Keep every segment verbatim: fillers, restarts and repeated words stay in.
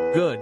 Good.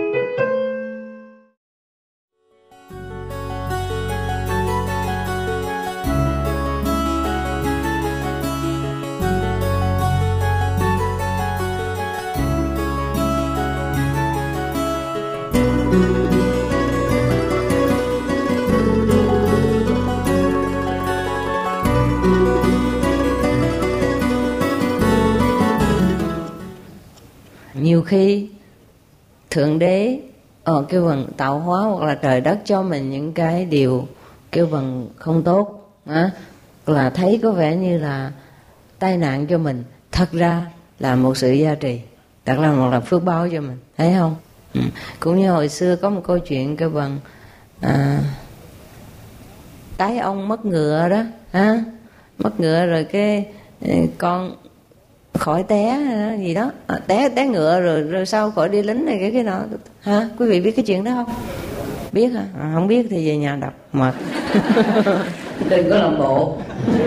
Nhiều khi Thượng Đế ở kêu bằng tạo hóa hoặc là trời đất cho mình những cái điều kêu bằng không tốt á, là thấy có vẻ như là tai nạn cho mình, thật ra là một sự gia trì, thật là một là phước báo cho mình, thấy không? Ừ. Cũng như hồi xưa có một câu chuyện kêu bằng à, tái ông mất ngựa đó, ha? Mất ngựa rồi cái con khỏi té gì đó, à, té té ngựa rồi rồi sau khỏi đi lính này cái cái nọ, ha? Quý vị biết cái chuyện đó không? Biết hả? À, không biết thì về nhà đọc mệt. Đừng có làm bộ.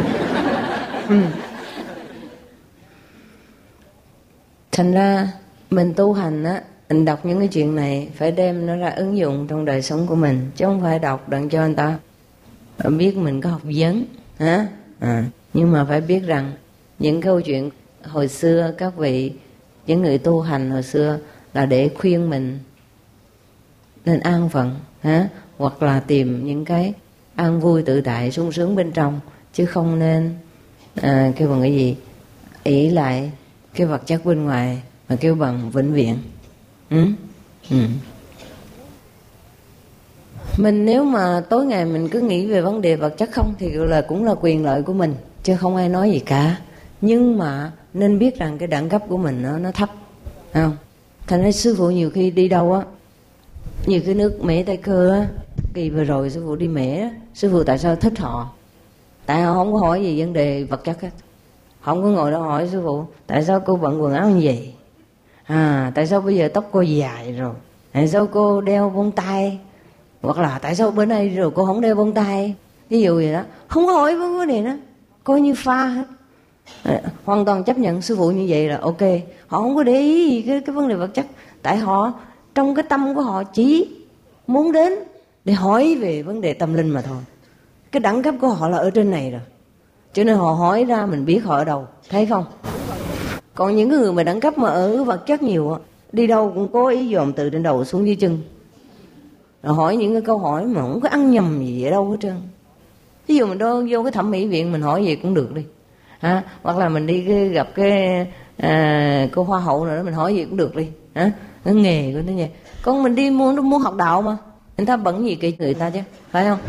Thành ra mình tu hành á, mình đọc những cái chuyện này phải đem nó ra ứng dụng trong đời sống của mình, chứ không phải đọc đặng cho người ta biết mình có học vấn, hả? À, nhưng mà phải biết rằng những câu chuyện hồi xưa các vị, những người tu hành hồi xưa là để khuyên mình nên an phận, hả? Hoặc là tìm những cái an vui tự tại sung sướng bên trong, chứ không nên à, kêu bằng cái gì ỷ lại cái vật chất bên ngoài mà kêu bằng vĩnh viễn. Ừ? Ừ. Mình nếu mà tối ngày mình cứ nghĩ về vấn đề vật chất không thì là cũng là quyền lợi của mình, chứ không ai nói gì cả. Nhưng mà nên biết rằng cái đẳng cấp của mình nó, nó thấp, không? Thành ra sư phụ nhiều khi đi đâu á, nhiều cái nước Mễ Tây Cơ á, kỳ vừa rồi sư phụ đi Mễ á, sư phụ tại sao thích họ? Tại họ không có hỏi gì vấn đề vật chất hết. Họ không có ngồi đó hỏi sư phụ tại sao cô bận quần áo như vậy, à, tại sao bây giờ tóc cô dài rồi, tại sao cô đeo bông tai, hoặc là tại sao bữa nay rồi cô không đeo bông tai, ví dụ vậy đó. Không có hỏi vấn đề đó, coi như pha hết. À, hoàn toàn chấp nhận sư phụ như vậy là ok. Họ không có để ý gì cái, cái vấn đề vật chất, tại họ trong cái tâm của họ chỉ muốn đến để hỏi về vấn đề tâm linh mà thôi. Cái đẳng cấp của họ là ở trên này rồi, cho nên họ hỏi ra mình biết họ ở đâu, thấy không? Còn những người mà đẳng cấp mà ở vật chất nhiều, đi đâu cũng cố ý dòm từ trên đầu xuống dưới chân, rồi hỏi những cái câu hỏi mà không có ăn nhầm gì ở đâu hết trơn. Ví dụ mình đô vô cái thẩm mỹ viện mình hỏi gì cũng được đi, ha? Hoặc là mình đi cái, gặp cái à, cô hoa hậu rồi đó, mình hỏi gì cũng được đi, hả? Cái nghề của nó vậy. Còn mình đi mua mua học đạo mà, người ta bận gì kỳ người ta chứ, phải không?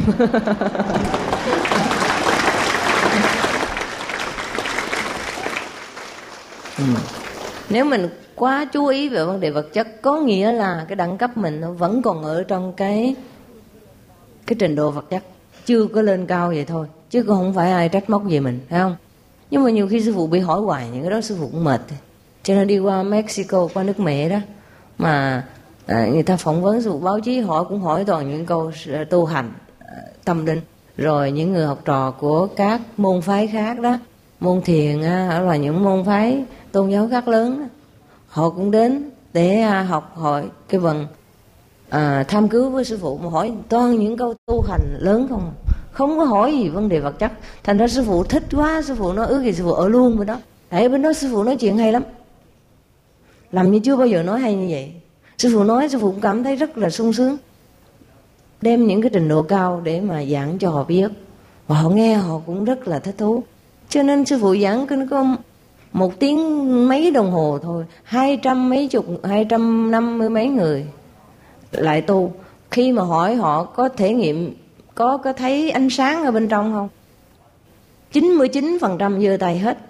Ừ. Nếu mình quá chú ý về vấn đề vật chất, có nghĩa là cái đẳng cấp mình nó vẫn còn ở trong cái cái trình độ vật chất, chưa có lên cao vậy thôi, chứ không phải ai trách móc về mình, phải không? Nhưng mà nhiều khi sư phụ bị hỏi hoài những cái đó sư phụ cũng mệt. Cho nên đi qua Mexico, qua nước Mẹ đó, mà à, người ta phỏng vấn sư phụ, báo chí hỏi cũng hỏi toàn những câu tu hành, tâm linh. Rồi những người học trò của các môn phái khác đó, môn thiền hoặc là những môn phái tôn giáo khác lớn đó, họ cũng đến để học hỏi cái phần à, tham cứu với sư phụ, mà hỏi toàn những câu tu hành lớn không, không có hỏi gì vấn đề vật chất. Thành ra sư phụ thích quá, sư phụ nói ước gì sư phụ ở luôn bên đó, tại bên đó sư phụ nói chuyện hay lắm, làm như chưa bao giờ nói hay như vậy. Sư phụ nói sư phụ cũng cảm thấy rất là sung sướng, đem những cái trình độ cao để mà giảng cho họ biết, và họ nghe họ cũng rất là thích thú. Cho nên sư phụ giảng cứ có một tiếng mấy đồng hồ thôi, hai trăm mấy chục, hai trăm năm mươi mấy người lại tu. Khi mà hỏi họ có thể nghiệm, có có thấy ánh sáng ở bên trong không, chín mươi chín phần trăm giơ tay hết.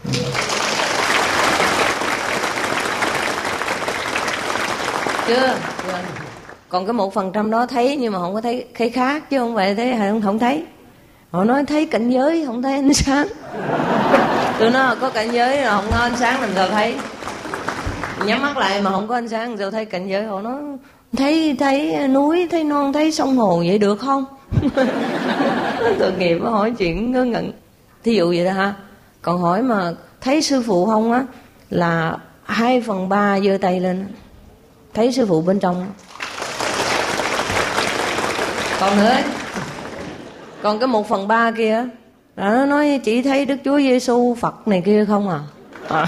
Chưa? Còn cái một phần trăm đó thấy nhưng mà không có thấy, thấy khác chứ không phải thấy không, không thấy. Họ nói thấy cảnh giới không thấy ánh sáng. Tụi nó có cảnh giới rồi không có ánh sáng làm sao thấy. Nhắm mắt lại mà không có ánh sáng làm sao thấy cảnh giới. Họ nói thấy thấy núi, thấy non, thấy sông hồ vậy được không? Tội nghiệp nó hỏi chuyện ngớ ngẩn. Thí dụ vậy đó ha. Còn hỏi mà thấy sư phụ không á, là hai phần ba giơ tay lên. thấy sư phụ bên trong. Còn nữa, còn cái một phần ba kia là nó nói chỉ thấy Đức Chúa Giêsu, Phật này kia không à, à.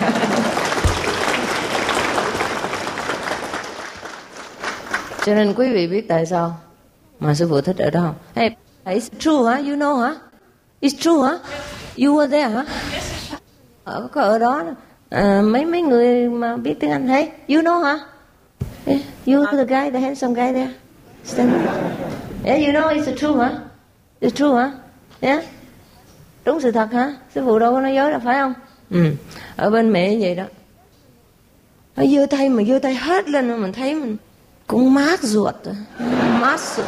Cho nên quý vị biết tại sao mà sư phụ thích ở đó không? Hey, it's true hả? You know hả? It's true hả? You were there hả? Ở có ở đó à, mấy mấy người mà biết tiếng Anh thấy. You know hả? Yeah, you the guy, the handsome guy there. Stand. Yeah, you know it's true hả? It's true hả? Yeah. Đúng sự thật hả? Sư phụ đâu có nói dối đâu phải không? Ừ. Ở bên mẹ như vậy đó. Nó giơ tay mà giơ tay hết lên mà mình thấy mình cũng mát ruột, mát ruột.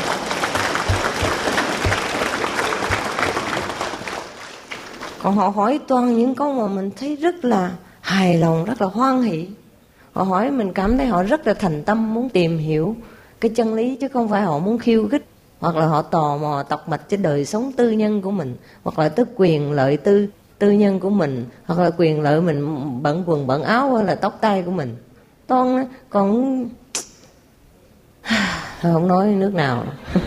Còn họ hỏi toàn những câu mà mình thấy rất là hài lòng, rất là hoan hỷ. Họ hỏi mình cảm thấy họ rất là thành tâm muốn tìm hiểu cái chân lý, chứ không phải họ muốn khiêu khích, hoặc là họ tò mò tọc mạch trên đời sống tư nhân của mình, hoặc là tức quyền lợi tư tư nhân của mình, hoặc là quyền lợi mình bận quần bận áo hay là tóc tai của mình. Toàn còn không nói nước nào.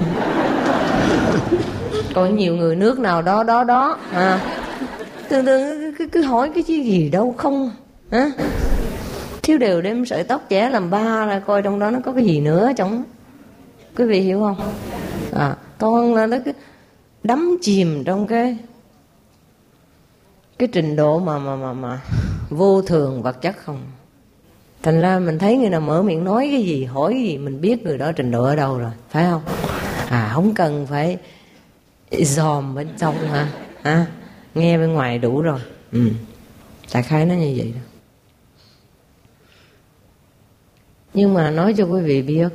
Còn nhiều người nước nào đó đó đó à. Thường thường cứ, cứ hỏi cái gì đâu không hả? Thiếu đều đem sợi tóc trẻ làm ba là coi trong đó nó có cái gì nữa trong. Quý vị hiểu không? À, toàn là nó cứ đắm chìm trong cái cái trình độ mà mà mà mà vô thường vật chất không. Thành ra mình thấy người nào mở miệng nói cái gì, hỏi cái gì, mình biết người đó trình độ ở đâu rồi, phải không? À, không cần phải dòm bên trong hả? À, nghe bên ngoài đủ rồi. Ừ, đại khái nó như vậy đó. Nhưng mà nói cho quý vị biết,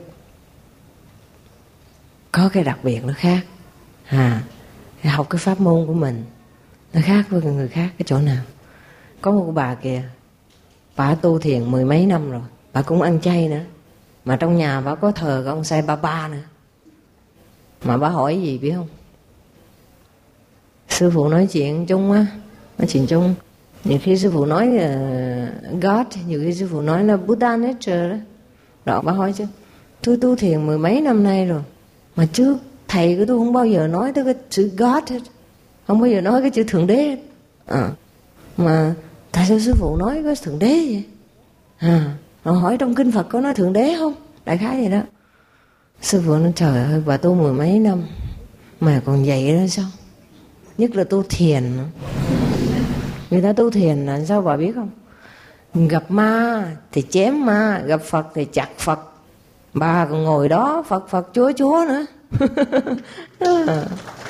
có cái đặc biệt nó khác. À, học cái pháp môn của mình nó khác với người khác cái chỗ nào? Có một bà kìa, bà tu thiền mười mấy năm rồi, bà cũng ăn chay nữa, mà trong nhà bà có thờ cái ông Sai Baba nữa. Mà bà hỏi gì biết không? Sư phụ nói chuyện chung á, nói chuyện chung. Nhiều khi sư phụ nói uh, God, nhiều khi sư phụ nói là Buddha nature đó. Rồi bà hỏi chứ, tôi tu thiền mười mấy năm nay rồi, mà trước thầy của tôi không bao giờ nói tới cái chữ God hết, không bao giờ nói cái chữ Thượng Đế hết. À, mà tại sao sư phụ nói có Thượng Đế vậy? À, họ hỏi trong kinh Phật có nói Thượng Đế không? Đại khái vậy đó. Sư phụ nói trời ơi, bà tu mười mấy năm mà còn vậy đó sao? Nhất là tu thiền. Người ta tu thiền là sao bà biết không? Gặp ma thì chém ma, gặp Phật thì chặt Phật. Bà còn ngồi đó Phật Phật Chúa Chúa nữa. À.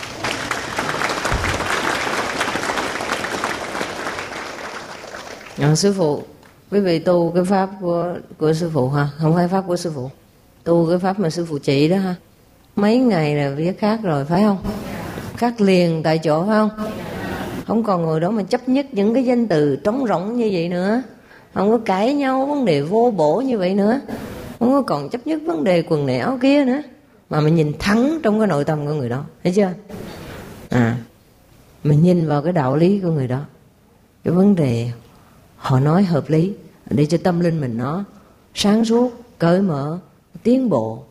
À, sư phụ, quý vị tu cái pháp của của sư phụ ha, không phải pháp của sư phụ, tu cái pháp mà sư phụ chỉ đó ha. Mấy ngày là viết khác rồi phải không? Khác liền tại chỗ phải không? Không còn ngồi đó mà chấp nhất những cái danh từ trống rỗng như vậy nữa, không có cãi nhau vấn đề vô bổ như vậy nữa, không có còn chấp nhất vấn đề quần này áo kia nữa, mà mình nhìn thẳng trong cái nội tâm của người đó, thấy chưa? À, mình nhìn vào cái đạo lý của người đó, cái vấn đề họ nói hợp lý, để cho tâm linh mình nó sáng suốt, cởi mở, tiến bộ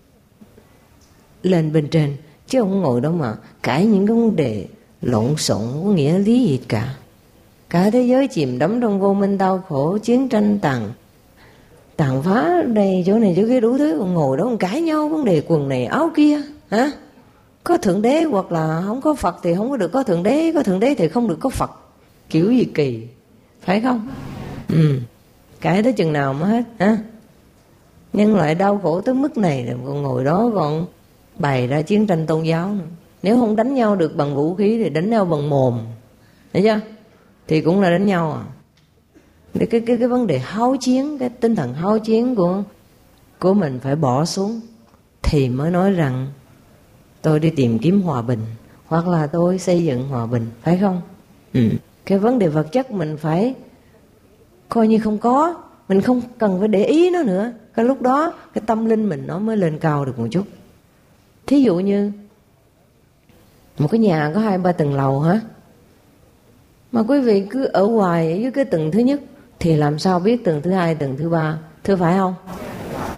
lên bên trên, chứ không ngồi đó mà cãi những cái vấn đề lộn xộn, không có nghĩa lý gì cả. Cả thế giới chìm đắm trong vô minh đau khổ, chiến tranh tàn tàn phá đây chỗ này chỗ kia đủ thứ, còn ngồi đó còn cãi nhau vấn đề quần này áo kia hả? Có Thượng Đế hoặc là không có Phật thì không có được có Thượng Đế, có Thượng Đế thì không được có Phật, kiểu gì kỳ, phải không? Ừ, cãi tới chừng nào mà hết hả? Nhân loại đau khổ tới mức này rồi còn ngồi đó còn bày ra chiến tranh tôn giáo nữa. Nếu không đánh nhau được bằng vũ khí thì đánh nhau bằng mồm, thấy chưa? Thì cũng là đánh nhau à. Cái cái cái, cái vấn đề háo chiến, cái tinh thần háo chiến của của mình phải bỏ xuống thì mới nói rằng tôi đi tìm kiếm hòa bình, hoặc là tôi xây dựng hòa bình, phải không? Ừ. Cái vấn đề vật chất mình phải coi như không có, mình không cần phải để ý nó nữa. Cái lúc đó cái tâm linh mình nó mới lên cao được một chút. Thí dụ như một cái nhà có hai ba tầng lầu hả? Mà quý vị cứ ở hoài ở dưới cái tầng thứ nhất thì làm sao biết tầng thứ hai, tầng thứ ba, thưa phải không?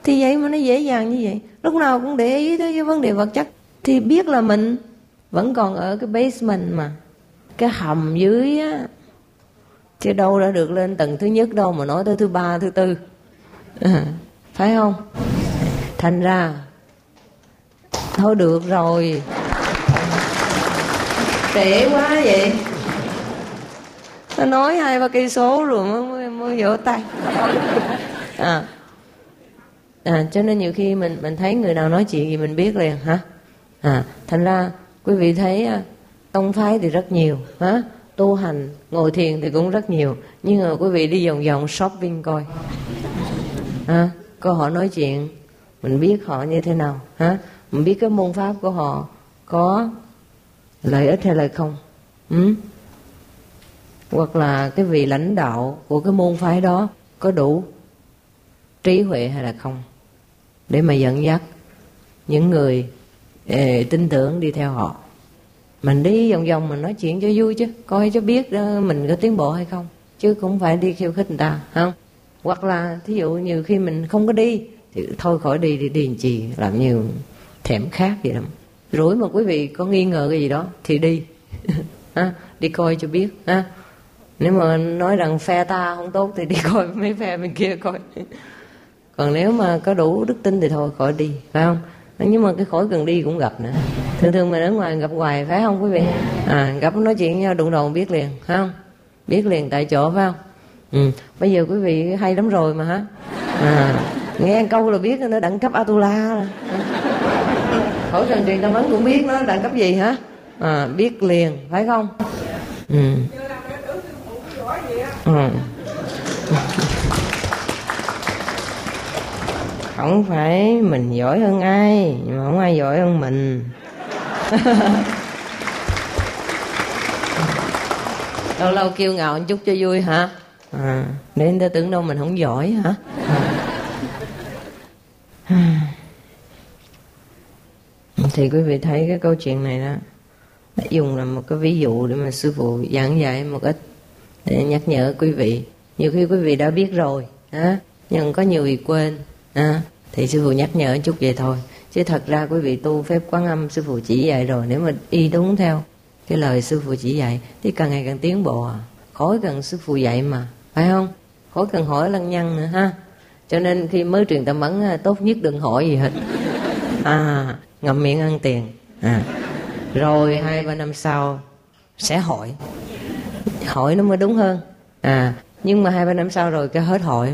Thì vậy mà nó dễ dàng như vậy. Lúc nào cũng để ý tới cái vấn đề vật chất, thì biết là mình vẫn còn ở cái basement mà, cái hầm dưới á, chứ đâu đã được lên tầng thứ nhất đâu mà nói tới thứ ba, thứ tư, à, phải không? Thành ra thôi được rồi, trễ quá vậy. Nó nói hai ba cây số rồi mới mới vỗ tay. À, à, cho nên nhiều khi mình mình thấy người nào nói chuyện gì mình biết liền hả. À, thành ra quý vị thấy tông phái thì rất nhiều, hả? Tu hành, ngồi thiền thì cũng rất nhiều, nhưng mà quý vị đi vòng vòng shopping coi, à, coi họ nói chuyện, mình biết họ như thế nào, hả? Mình biết cái môn pháp của họ có lợi ích hay là không, ừ? Hoặc là cái vị lãnh đạo của cái môn phái đó có đủ trí huệ hay là không, để mà dẫn dắt những người eh, tin tưởng đi theo họ. Mình đi vòng vòng mình nói chuyện cho vui chứ, coi cho biết mình có tiến bộ hay không, chứ cũng phải đi khiêu khích người ta, không? Hoặc là thí dụ nhiều khi mình không có đi thì thôi khỏi đi, đi đi làm chi, làm như thèm khát vậy đó. Rủi mà quý vị có nghi ngờ cái gì đó thì đi ha, đi coi cho biết ha. Nếu mà nói rằng phe ta không tốt thì đi coi mấy phe bên kia coi. Còn nếu mà có đủ đức tin thì thôi khỏi đi, phải không? Nhưng mà cái khỏi cần đi cũng gặp nữa. Thường thường mình ở ngoài gặp hoài, phải không quý vị? À, gặp nói chuyện với nhau đụng đầu biết liền, phải không? Biết liền tại chỗ, phải không? Ừ. Bây giờ quý vị hay lắm rồi mà hả? À, nghe câu là biết nó đẳng cấp Atula. Khỏi cần truyền tâm ấn cũng biết nó đẳng cấp gì hả? À, biết liền, phải không? Ừ. Ừ. Không phải mình giỏi hơn ai, nhưng mà không ai giỏi hơn mình. Lâu lâu kiêu ngạo một chút cho vui hả? À, để người ta tưởng đâu mình không giỏi hả? À. Thì quý vị thấy cái câu chuyện này đó, dùng là một cái ví dụ để mà sư phụ giảng dạy một ít, để nhắc nhở quý vị. Nhiều khi quý vị đã biết rồi, á, nhưng có nhiều người quên, á, thì sư phụ nhắc nhở chút vậy thôi. Chứ thật ra quý vị tu phép Quán Âm sư phụ chỉ dạy rồi, nếu mà y đúng theo cái lời sư phụ chỉ dạy thì càng ngày càng tiến bộ à. Khỏi cần sư phụ dạy mà, phải không? Khỏi cần hỏi lăng nhăng nữa ha. Cho nên khi mới truyền tâm ấn tốt nhất đừng hỏi gì hết, à, ngậm miệng ăn tiền, à, rồi hai ba năm sau sẽ hỏi, hỏi nó mới đúng hơn. À, nhưng mà hai ba năm sau rồi cái hết hỏi.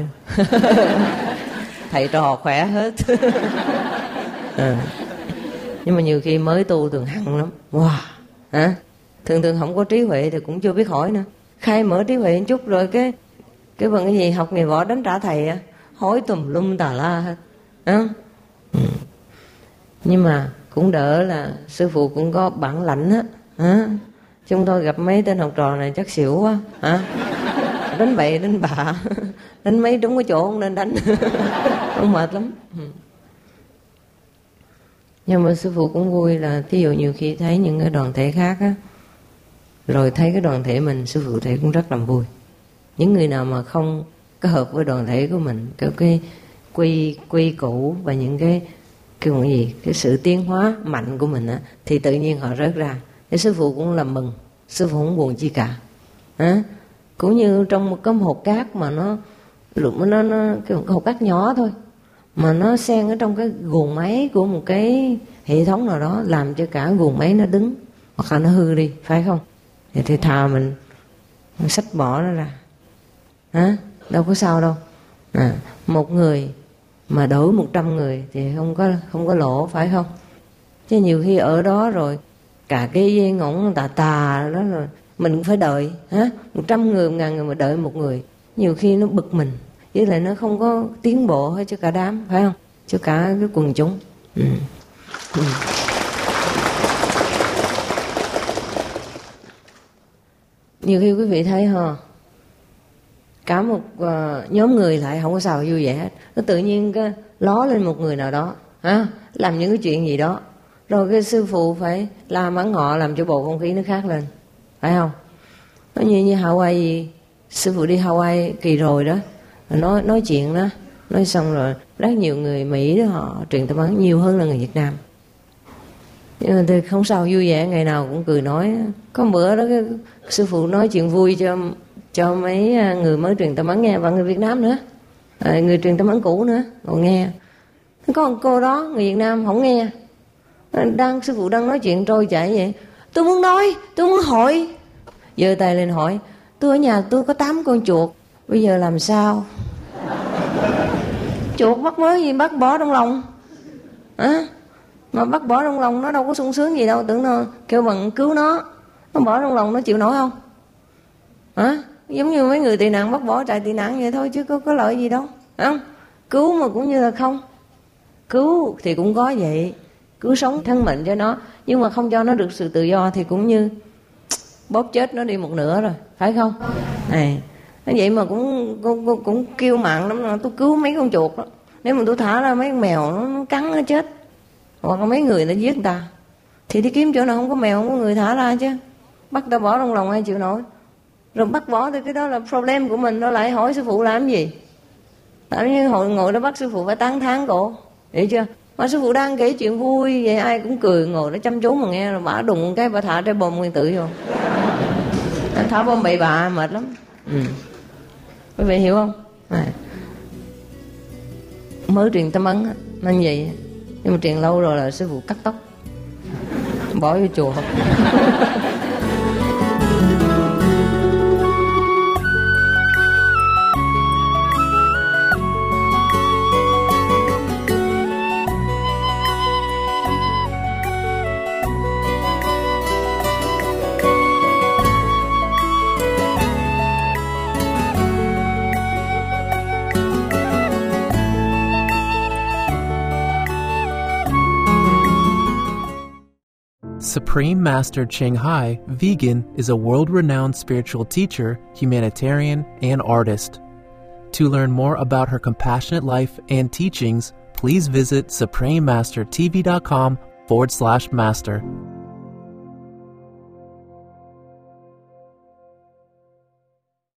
Thầy trò khỏe hết. À, nhưng mà nhiều khi mới tu thường hăng lắm, wow, hả? Thường thường không có trí huệ thì cũng chưa biết hỏi nữa. Khai mở trí huệ một chút rồi cái cái bằng cái gì học nghề võ đánh trả thầy á, hỏi tùm lum tà la hết, à? Ừ. Nhưng mà cũng đỡ là sư phụ cũng có bản lãnh á, hả? Chúng tôi gặp mấy tên học trò này chắc xỉu quá, hả? Đánh bậy đánh bạ, đánh mấy đúng cái chỗ không nên đánh. Không, mệt lắm. Nhưng mà sư phụ cũng vui là thí dụ nhiều khi thấy những cái đoàn thể khác á, rồi thấy cái đoàn thể mình, sư phụ thấy cũng rất là vui. Những người nào mà không có hợp với đoàn thể của mình, cái, cái quy quy củ và những cái cái gì, cái sự tiến hóa mạnh của mình á, thì tự nhiên họ rớt ra. Thế sư phụ cũng làm mừng, sư phụ không buồn chi cả, à, cũng như trong một cái hột cát mà nó nó nó cái hột cát nhỏ thôi mà nó xen ở trong cái guồng máy của một cái hệ thống nào đó, làm cho cả guồng máy nó đứng hoặc là nó hư đi, phải không? Thì, thì thà mình, mình xách bỏ nó ra, hả? Đâu có sao đâu. À, một người mà đổi một trăm người thì không có không có lỗ, phải không? Chứ nhiều khi ở đó rồi cả cái dây ngỗng tà tà đó rồi mình cũng phải đợi, hả? Một trăm người, một ngàn người mà đợi một người, nhiều khi nó bực mình, với lại nó không có tiến bộ hết cho cả đám, phải không? Cho cả cái quần chúng. Ừ. Ừ. Nhiều khi quý vị thấy ha, cả một uh, nhóm người lại không có sao vui vẻ hết, nó tự nhiên cái ló lên một người nào đó, hả? Làm những cái chuyện gì đó, rồi cái sư phụ phải làm ấn họ, làm cho bầu không khí nó khác lên, phải không? Nó như như Hawaii, sư phụ đi Hawaii kỳ rồi đó, nói nói chuyện đó, Nói xong rồi rất nhiều người Mỹ đó họ truyền tâm ấn nhiều hơn là người Việt Nam. Nhưng mà tôi không sao, vui vẻ, ngày nào cũng cười nói. Có bữa đó cái sư phụ nói chuyện vui cho cho mấy người mới truyền tâm ấn nghe, và người Việt Nam nữa, à, người truyền tâm ấn cũ nữa còn nghe. Có một cô đó người Việt Nam không nghe, đang sư phụ đang nói chuyện trôi chảy vậy, tôi muốn nói, tôi muốn hỏi, giơ tay lên hỏi, tôi ở nhà tôi có tám con chuột, bây giờ làm sao? Chuột bắt mới gì bắt bỏ trong lòng à? Mà bắt bỏ trong lòng nó đâu có sung sướng gì đâu, tưởng nó kêu bằng cứu nó, nó bỏ trong lòng nó chịu nổi không à? Giống như mấy người tị nạn bắt bỏ trại tị nạn vậy thôi, chứ có có lợi gì đâu, không? Cứu mà cũng như là không cứu thì cũng có vậy, cứu sống thân mệnh cho nó, nhưng mà không cho nó được sự tự do thì cũng như bóp chết nó đi một nửa rồi, phải không? Này, vậy mà cũng cũng, cũng kêu mạng lắm, tôi cứu mấy con chuột đó. Nếu mà tôi thả ra mấy con mèo nó, nó cắn nó chết, hoặc là mấy người nó giết người ta, thì đi kiếm chỗ nào không có mèo không có người thả ra chứ, bắt ta bỏ trong lòng ai chịu nổi. Rồi bắt bỏ thì cái đó là problem của mình, nó lại hỏi sư phụ làm gì? Tại như hồi ngồi đó bắt sư phụ phải tán thán cổ, hiểu chưa? Mà sư phụ đang kể chuyện vui vậy ai cũng cười, ngồi đó chăm chú mà nghe, rồi bả đùng cái bà thả trái bom nguyên tử vô. Anh thả bom bậy bạ mệt lắm. Ừ. Quý vị hiểu không? À. Mới truyền tâm ấn nên vậy, nhưng mà truyền lâu rồi là sư phụ cắt tóc, bỏ vô chùa. Supreme Master Ching Hai, vegan, is a world-renowned spiritual teacher, humanitarian, and artist. To learn more about her compassionate life and teachings, please visit suprememastertv.com forward slash master.